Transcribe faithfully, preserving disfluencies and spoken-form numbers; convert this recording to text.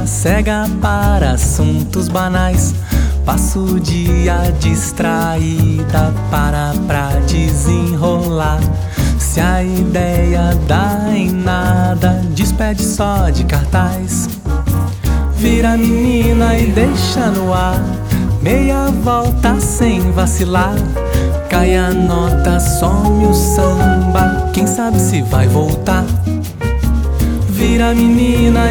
cega para assuntos banais. Passo o dia distraída, para pra desenrolar. Se a ideia dá em nada, despede só de cartaz. Vira menina e deixa no ar, meia volta sem vacilar. Cai a nota, some o samba, quem sabe se vai voltar. Vira menina